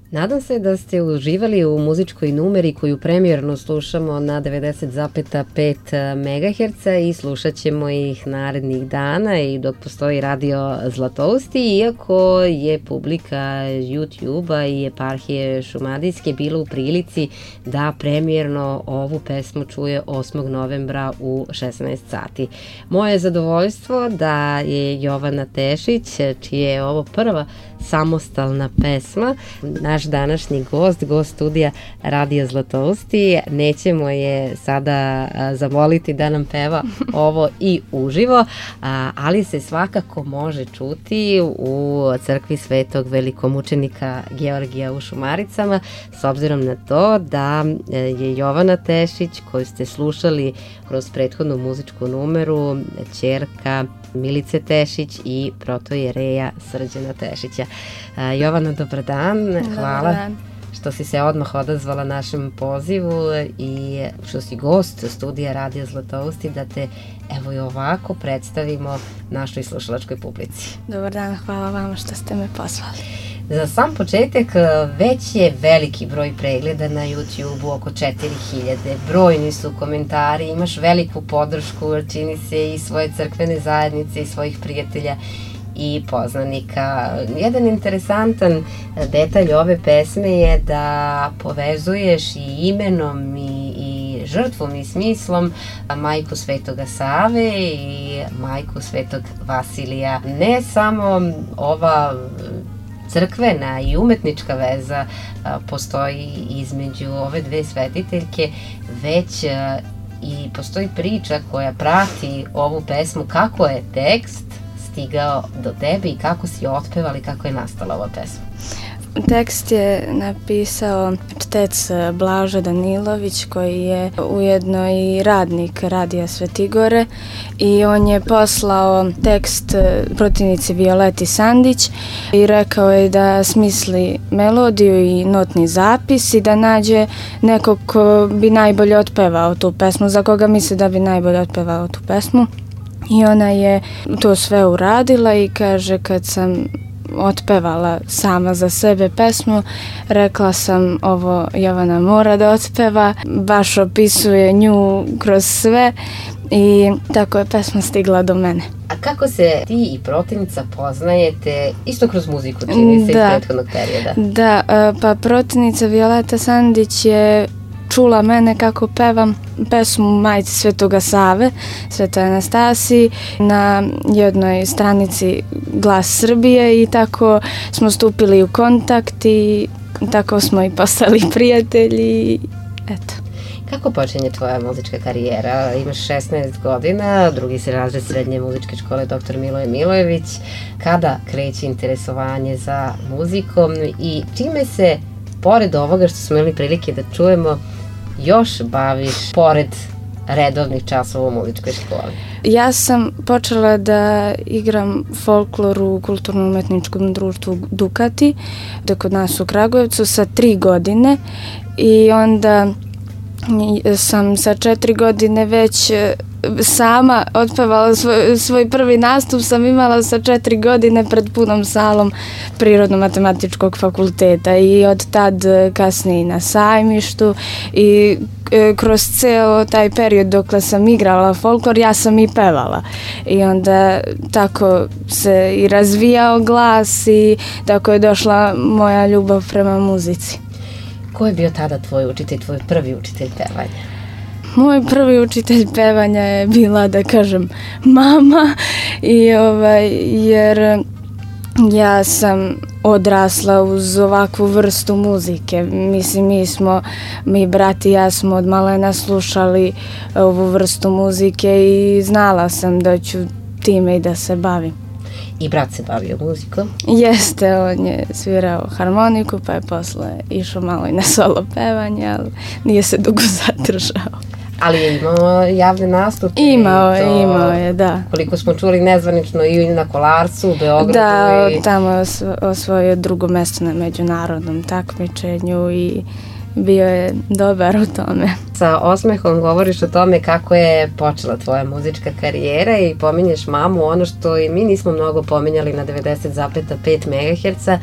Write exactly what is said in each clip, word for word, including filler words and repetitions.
Nadam se da ste uživali u muzičkoj numeri koju premijerno slušamo na devedeset zarez pet megaherca i slušat ćemo ih narednih dana i dok postoji radio Zlatousti, iako je publika YouTube-a i eparhije Šumadijske bila u prilici da premijerno ovu pesmu čuje osmog novembra u šesnaest sati. Moje je zadovoljstvo da je Jovana Tešić, čija je ovo prva samostalna pesma, naš današnji gost, gost studija Radio Zlatousti. Nećemo je sada zamoliti da nam peva ovo i uživo, ali se svakako može čuti u crkvi Svetog velikomučenika Georgija u Šumaricama, s obzirom na to da je Jovana Tešić, koju ste slušali kroz prethodnu muzičku numeru, ćerka Milice Tešić i protojereja Srđana Tešića. Jovana, dobar dan. Hvala dobar dan. Što si se odmah odazvala našem pozivu i što si gost studija Radio Zlatousti, da te evo i ovako predstavimo našoj slušalačkoj publici. Dobar dan, hvala vama što ste me pozvali. Za sam početak, već je veliki broj pregleda na YouTube-u, oko četiri hiljade, brojni su komentari, imaš veliku podršku, čini se, i svoje crkvene zajednice i svojih prijatelja i poznanika. Jedan interesantan detalj ove pesme je da povezuješ i imenom i, i žrtvom i smislom majku Svetoga Save i majku Svetog Vasilija. Ne samo ova crkvena i umetnička veza a, postoji između ove dve svetiteljke, već a, i postoji priča koja prati ovu pesmu, kako je tekst stigao do tebe i kako si je otpevala i kako je nastala ova pesma. Tekst je napisao čtec Blažo Danilović, koji je ujedno i radnik Radija Svetigore, i on je poslao tekst protivnici Violeti Sandić i rekao je da smisli melodiju i notni zapis i da nađe nekog ko bi najbolje otpevao tu pesmu, za koga misli da bi najbolje otpevao tu pesmu. I ona je to sve uradila i kaže, kad sam otpevala sama za sebe pesmu, rekla sam, ovo Jovana mora da otpeva, baš opisuje nju kroz sve i tako je pesma stigla do mene. A kako se ti i protivnica poznajete, isto kroz muziku, čini se, iz prethodnog perioda? Da, pa protivnica Violeta Sandić je čula mene kako pevam pesmu Majci Svetoga Save, Svetoj Anastasiji, na jednoj stranici Glas Srbije, i tako smo stupili u kontakt i tako smo i postali prijatelji. Eto. Kako počinje tvoja muzička karijera? Imaš šesnaest godina, drugi si razred srednje muzičke škole doktor Miloje Milojević. Kada kreće interesovanje za muzikom i čime se, pored ovoga što smo imali prilike da čujemo, još baviš pored redovnih časova u muzičkoj školi? Ja sam počela da igram folklor u kulturno-umetničkom društvu Dukati, da kod nas u Kragujevcu, sa tri godine, i onda sam sa četiri godine već sama otpevala svoj, svoj prvi nastup sam imala sa četiri godine pred punom salom Prirodno-matematičkog fakulteta, i od tad kasnije na sajmištu i kroz ceo taj period dokle sam igrala folklor, ja sam i pevala, i onda tako se i razvijao glas i tako je došla moja ljubav prema muzici. Ko je bio tada tvoj učitelj, tvoj prvi učitelj pevanja? Moj prvi učitelj pevanja je bila, da kažem, mama, i ovaj, jer ja sam odrasla uz ovakvu vrstu muzike. Mislim, mi smo, mi brat i ja smo od malena slušali ovu vrstu muzike i znala sam da ću time i da se bavim. I brat se bavio muzikom? Jeste, on je svirao harmoniku, pa je posle išao malo i na solo pevanje, ali nije se dugo zadržao. Ali je imao javne nastupe? Imao je, imao je, da. Koliko smo čuli, nezvanično i na Kolarcu u Beogradu. Da, i... tamo je osvojio drugo mesto na međunarodnom takmičenju i bio je dobar u tome. Sa osmehom govoriš o tome kako je počela tvoja muzička karijera i pominješ mamu, ono što i mi nismo mnogo pominjali na devedeset zarez pet megaherca,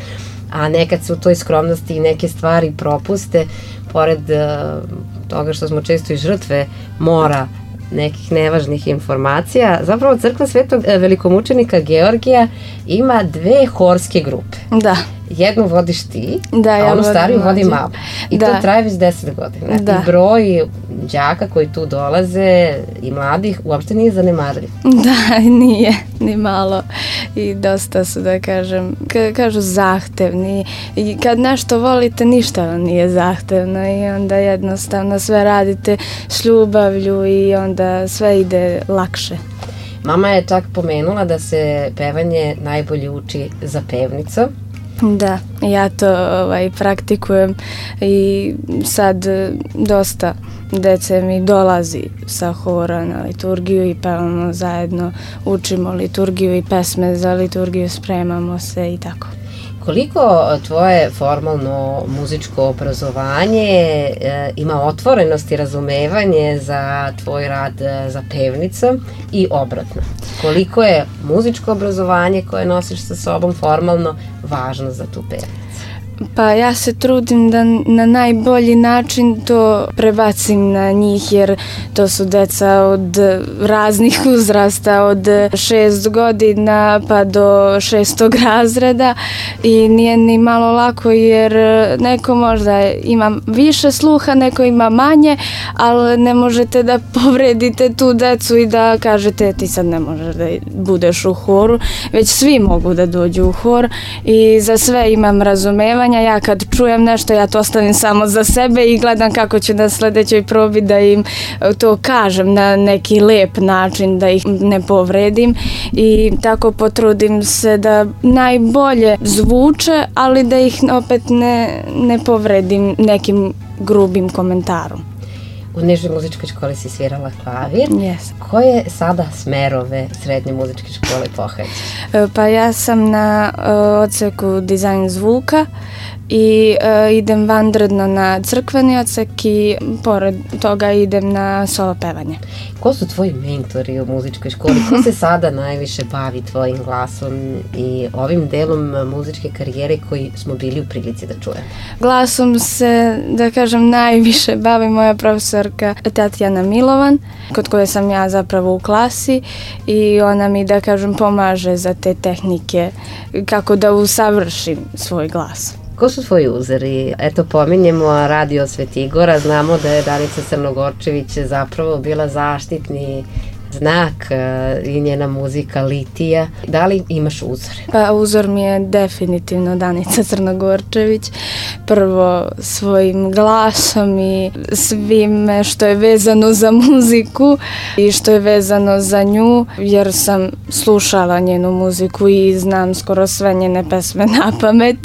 a nekad se u toj skromnosti i neke stvari propuste, pored uh, toga što smo često i žrtve mora nekih nevažnih informacija. Zapravo crkva Svetog velikomučenika Georgija ima dve horske grupe. Da. Jednu vodiš ti, da, a ja onu stariju vodi mama. I da. to traje već deset godina. Da. I broj đaka koji tu dolaze i mladih uopšte nije zanemarljiv. Da, nije, ni malo. I dosta su, da kažem, ka, kažu zahtevni. I kad nešto volite, ništa vam nije zahtevno i onda jednostavno sve radite s ljubavlju i onda sve ide lakše. Mama je čak pomenula da se pevanje najbolje uči za pevnicom. Da, ja to ovaj, praktikujem i sad dosta dece mi dolazi sa hora na liturgiju i pevamo zajedno, učimo liturgiju i pesme za liturgiju, spremamo se i tako. Koliko tvoje formalno muzičko obrazovanje e, ima otvorenost i razumevanje za tvoj rad e, za pevnicom i obratno? Koliko je muzičko obrazovanje koje nosiš sa sobom formalno važno za tu pevnicu? Pa ja se trudim da na najbolji način to prebacim na njih, jer to su deca od raznih uzrasta, od šest godina pa do šestog razreda i nije ni malo lako, jer neko možda ima više sluha, neko ima manje, ali ne možete da povredite tu decu i da kažete ti sad ne možeš da budeš u horu, već svi mogu da dođu u hor i za sve imam razumevanja. Ja kad čujem nešto, ja to ostavim samo za sebe i gledam kako ću na sledećoj probi da im to kažem na neki lep način, da ih ne povredim i tako potrudim se da najbolje zvuče, ali da ih opet ne, ne povredim nekim grubim komentarom. U Nižoj muzičkoj školi si svirala klavir. Yes. Koje sada smerove srednje muzičke škole pohađaš? Pa ja sam na uh, odseku dizajn zvuka i uh, idem vanredno na crkveni odsek i pored toga idem na solo pevanje. Ko su tvoji mentori u muzičkoj školi? Ko se sada najviše bavi tvojim glasom i ovim delom muzičke karijere koji smo bili u prilici da čujemo? Glasom se, da kažem, najviše bavi moja profesorka Tatjana Milovan, kod koje sam ja zapravo u klasi i ona mi, da kažem, pomaže za te tehnike kako da usavršim svoj glas. Ko su tvoji uzori? Eto, pominjemo Radio Svetigora, znamo da je Danica Crnogorčević zapravo bila zaštitni znak i njena muzika Litija. Da li imaš uzore? Pa uzor mi je definitivno Danica Crnogorčević. Prvo svojim glasom i svime što je vezano za muziku i što je vezano za nju, jer sam slušala njenu muziku i znam skoro sve njene pesme na pamet.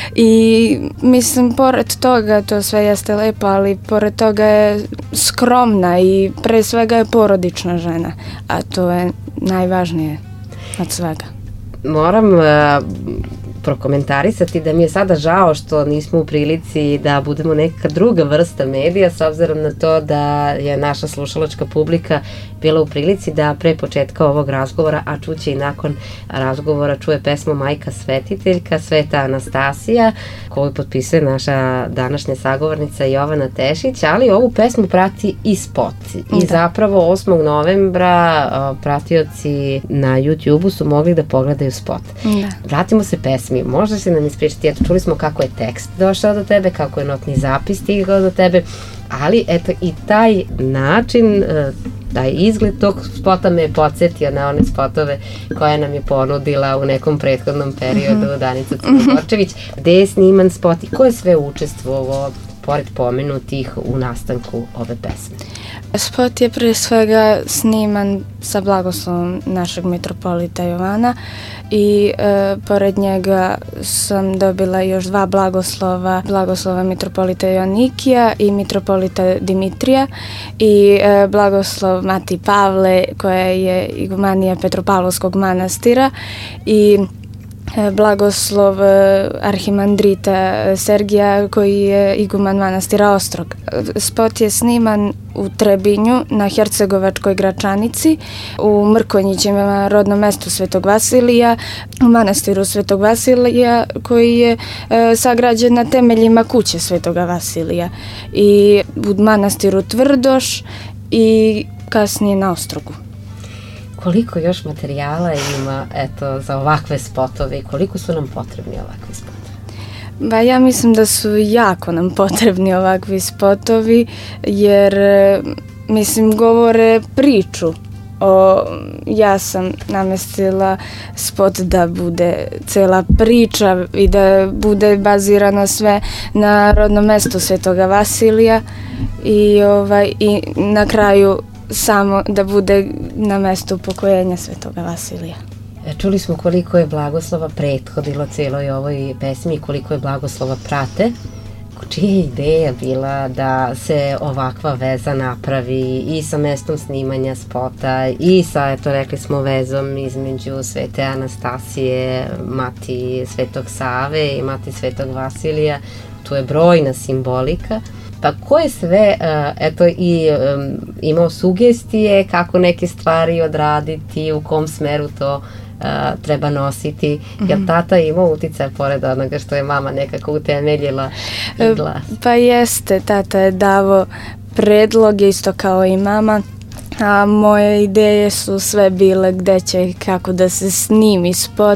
I mislim, pored toga, to sve jeste lepo, ali pored toga je skromna i pre svega je porodična žena. A to je najvažnije od svega. Moram uh, prokomentarisati da mi je sada žao što nismo u prilici da budemo neka druga vrsta medija, s obzirom na to da je naša slušalačka publika bila u prilici da pre početka ovog razgovora, a čuće i nakon razgovora, čuje pesmu Majka Svetiteljka, Sveta Anastasija, koju potpisuje naša današnja sagovornica Jovana Tešić, ali ovu pesmu prati i spot. I da. Zapravo osmog novembra pratioci na YouTubeu su mogli da pogledaju spot. Da. Vratimo se pesmi. Možda se nam ispričati, eto, čuli smo kako je tekst došao do tebe, kako je notni zapis stigao do tebe, ali eto i taj način, taj izgled tog spota me je podsjetio na one spotove koje nam je ponudila u nekom prethodnom periodu Danica Crnogorčević. Gde je sniman spot i ko je sve učestvovao pored pomenutih u nastanku ove pesme? Spot je pre svega sniman sa blagoslovom našeg mitropolita Jovana i e, pored njega sam dobila još dva blagoslova, blagoslova mitropolita Joannikija i mitropolita Dimitrija i e, blagoslov Mati Pavle koja je igumanija Petropavlovskog manastira i blagoslov arhimandrita Sergija koji je iguman manastira Ostrog. Spot je sniman u Trebinju na Hercegovačkoj Gračanici, u Mrkonjićima, rodnom mestu Svetog Vasilija, u manastiru Svetog Vasilija koji je e, sagrađen na temeljima kuće Svetoga Vasilija, i u manastiru Tvrdoš i kasnije na Ostrogu. Koliko još materijala ima, eto, za ovakve spotove i koliko su nam potrebni ovakvi spotovi? Ba, ja mislim da su jako nam potrebni ovakvi spotovi, jer mislim govore priču. O, ja sam namestila spot da bude cela priča i da bude bazirano sve na rodnom mestu Svetoga Vasilija i, ovaj, i na kraju samo da bude na mestu upokojenja Svetoga Vasilija. Čuli smo koliko je blagoslova prethodilo celoj ovoj pesmi i koliko je blagoslova prate. Čija je ideja bila da se ovakva veza napravi i sa mestom snimanja spota i sa, eto, rekli smo, vezom između Svete Anastasije, mati Svetog Save i mati Svetog Vasilija? Tu je brojna simbolika. Pa ko je sve, eto, i um, imao sugestije kako neke stvari odraditi, u kom smeru to uh, treba nositi, jer tata je imao uticaj pored onoga što je mama nekako utemeljila i glas? Pa jeste, tata je davo predloge isto kao i mama, a moje ideje su sve bile gde će i kako da se snimi spot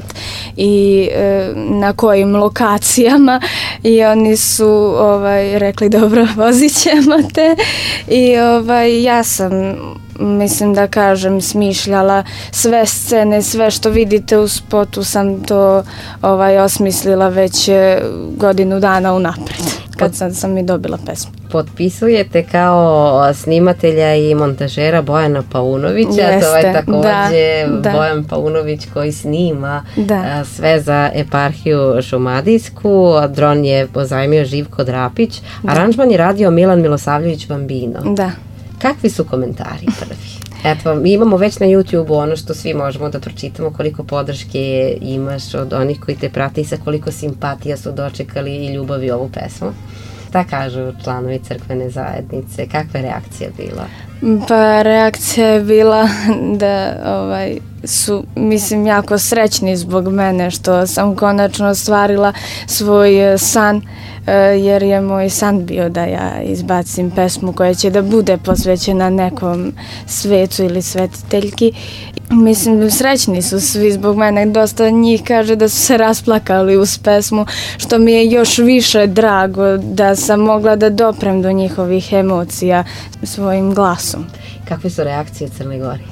i e, na kojim lokacijama, i oni su ovaj, rekli dobro, vozit ćemo te, i ovaj, ja sam, mislim da kažem, smišljala sve scene, sve što vidite u spotu sam to ovaj, osmislila već godinu dana unapred, kad sam, sam i dobila pesmu. Potpisujete kao snimatelja i montažera Bojana Paunovića. Jeste, to je takođe da, Bojan Paunović koji snima da. sve za eparhiju šumadijsku. Dron je pozajmio Živko Drapić. Da. Aranžman je radio Milan Milosavljević Bambino. Da. Kakvi su komentari prvi? Eto, mi imamo već na YouTube ono što svi možemo da pročitamo, koliko podrške imaš od onih koji te prate i sa koliko simpatija su dočekali i ljubavi ovu pesmu. Šta kažu članovi crkvene zajednice? Kakva je reakcija bila? Pa reakcija je bila da ovaj, su, mislim, jako srećni zbog mene što sam konačno ostvarila svoj san, jer je moj san bio da ja izbacim pesmu koja će da bude posvećena nekom svecu ili svetiteljki. Mislim, srećni su svi zbog mene, dosta njih kaže da su se rasplakali uz pesmu, što mi je još više drago da sam mogla da doprem do njihovih emocija svojim glasom. Kakve su reakcije u Crnoj Gori?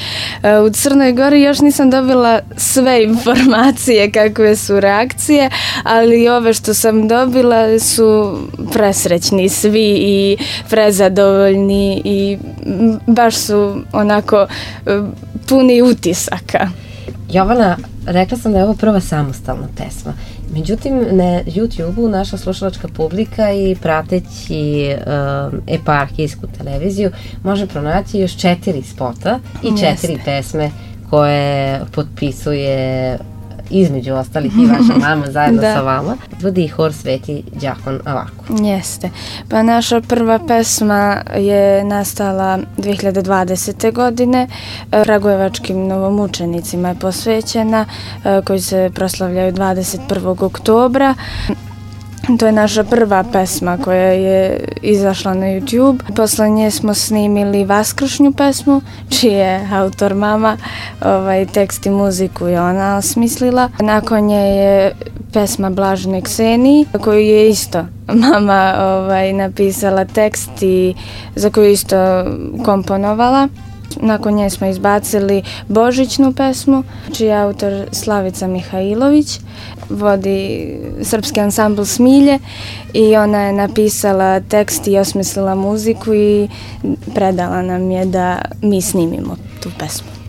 U Crnoj Gori još nisam dobila sve informacije kakve su reakcije, ali ove što sam dobila su presrećni svi i prezadovoljni i baš su onako puni utisaka. Jovana, rekla sam da je ovo prva samostalna pesma. Međutim, na YouTube-u naša slušalačka publika i prateći uh, eparhijsku televiziju može pronaći još četiri spota i četiri Jeste. pesme koje potpisuje između ostalih i vaša mama zajedno da. sa vama. Vodi hor Sveti đakon Avaku. Jeste. Pa naša prva pesma je nastala dve hiljade dvadesete. godine. Kragujevačkim novomučenicima je posvećena, koji se proslavljaju dvadeset prvog oktobra. To je naša prva pesma koja je izašla na YouTube. Posle nje smo snimili vaskršnju pesmu, čiji je autor mama, ovaj, tekst i muziku je ona osmislila. Nakon nje je pesma Blaženoj Kseniji, koju je isto mama ovaj, napisala tekst i za koju isto komponovala. Nakon nje smo izbacili Božićnu pesmu, čiji je autor Slavica Mihajlović, vodi srpski ansambl Smilje i ona je napisala tekst i osmislila muziku i predala nam je da mi snimimo tu pesmu.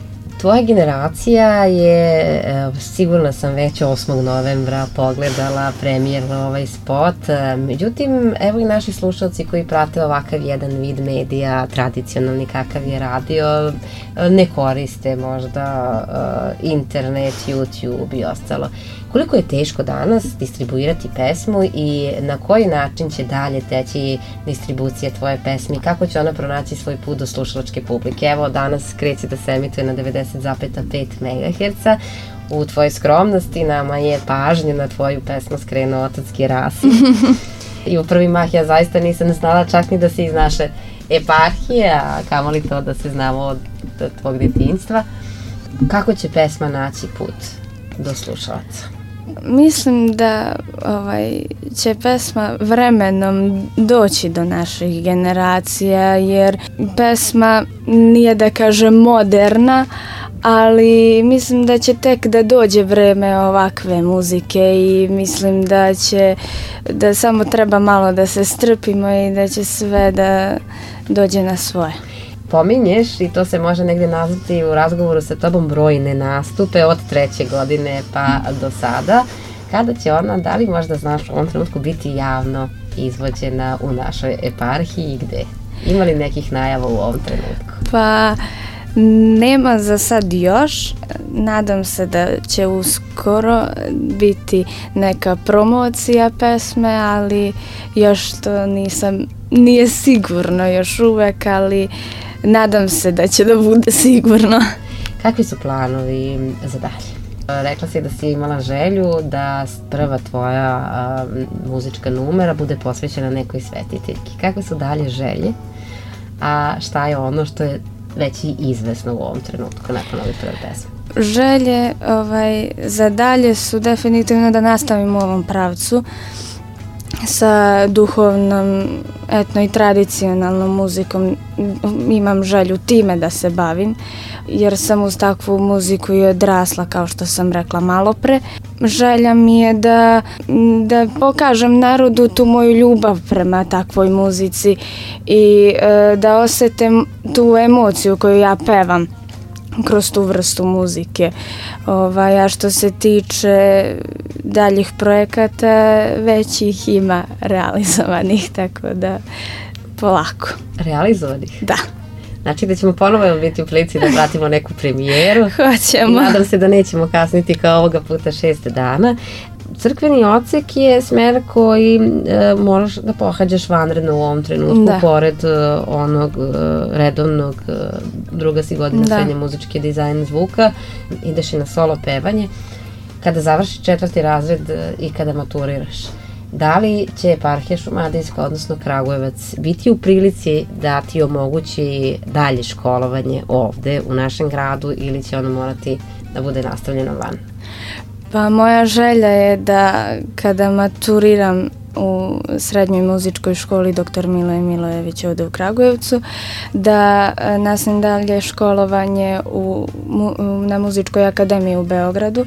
Tvoja generacija je, sigurna sam, već osmog novembra pogledala premijerno ovaj spot. Međutim, evo i naši slušalci koji prate ovakav jedan vid medija, tradicionalni kakav je radio, ne koriste možda internet, YouTube i ostalo. Koliko je teško danas distribuirati pesmu i na koji način će dalje teći distribucija tvoje pesme? Kako će ona pronaći svoj put do slušalačke publike? Evo, danas kreće da se emituje na devedeset zarez pet megaherca. U tvojoj skromnosti nama je pažnju na tvoju pesmu skrenuo otac Gerasim. I u prvi mah ja zaista nisam znala čak ni da si iz naše eparhije, a kamoli to da se znamo od tvog detinjstva. Kako će pesma naći put do slušalaca? Mislim da ovaj, će pesma vremenom doći do naših generacija, jer pesma nije da kažem moderna, ali mislim da će tek da dođe vreme ovakve muzike i mislim da će, da samo treba malo da se strpimo i da će sve da dođe na svoje. Pominješ, i to se može negdje nazvati u razgovoru sa tobom, brojne nastupe od treće godine pa do sada. Kada će ona, da li možda znaš, u ovom trenutku biti javno izvođena u našoj eparhiji i gde? Ima li nekih najava u ovom trenutku? Pa nema za sad još. Nadam se da će uskoro biti neka promocija pesme, ali još to nisam, nije sigurno još uvek, ali nadam se da će da bude sigurno. Kakvi su planovi za dalje? Rekla si da si imala želju da prva tvoja a, muzička numera bude posvećena nekoj svetiteljki. Kakve su dalje želje? A šta je ono što je već i izvesno u ovom trenutku nakon ove prve pesme? Želje ovaj, za dalje su definitivno da nastavim u ovom pravcu sa duhovnom, etno i tradicionalnom muzikom. Imam želju time da se bavim, jer sam uz takvu muziku i odrasla, kao što sam rekla malo pre. Želja mi je da, da pokažem narodu tu moju ljubav prema takvoj muzici i e, da osetim tu emociju koju ja pevam kroz tu vrstu muzike. Ovaj, a što se tiče daljih projekata, već ih ima realizovanih, tako da polako. Realizovanih? Da. Znači da ćemo ponovo biti u prilici da pratimo neku premijeru. Hoćemo. Nadam se da nećemo kasniti kao ovoga puta šest dana. Crkveni odsek je smer koji e, moraš da pohađaš vanredno u ovom trenutku, da. Pored e, onog e, redovnog, e, druga si godina da. Srednje muzičke dizajn zvuka, ideš i na solo pevanje. Kada završiš četvrti razred e, i kada maturiraš, da li će eparhija Šumadijska, odnosno Kragujevac, biti u prilici da ti omogući dalje školovanje ovde u našem gradu ili će ono morati da bude nastavljeno van? Pa moja želja je da kada maturiram u srednjoj muzičkoj školi doktor Miloje Milojević ovde u Kragujevcu, da nastavim dalje školovanje u, na Muzičkoj akademiji u Beogradu.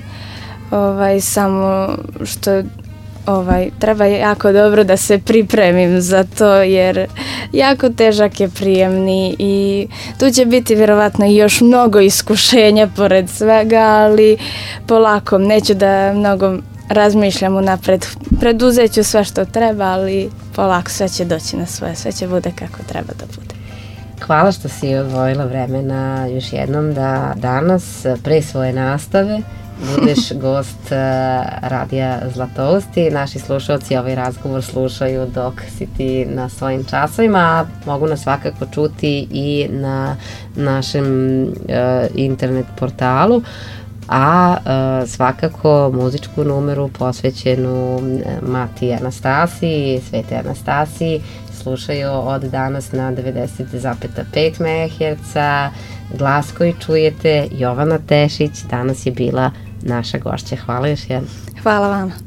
Ovaj, samo što ovaj, treba jako dobro da se pripremim za to, jer jako težak je prijemni i tu će biti vjerovatno još mnogo iskušenja pored svega, ali polako, neću da mnogo razmišljam unapred. Preduzet ću sve što treba, ali polako sve će doći na svoje, sve će bude kako treba da bude. Hvala što si odvojila vremena još jednom da danas pre svoje nastave budeš gost uh, radija Zlatousti. Naši slušalci ovaj razgovor slušaju dok si ti na svojim časovima, a mogu nas svakako čuti i na našem uh, internet portalu, a uh, svakako muzičku numeru posvećenu Mati Anastasiji, Svete Anastasiji slušaju od danas na devedeset zarez pet megaherca. Glas koji čujete, Jovana Tešić, danas je bila naša gošća. Hvala još jednom. Hvala vama.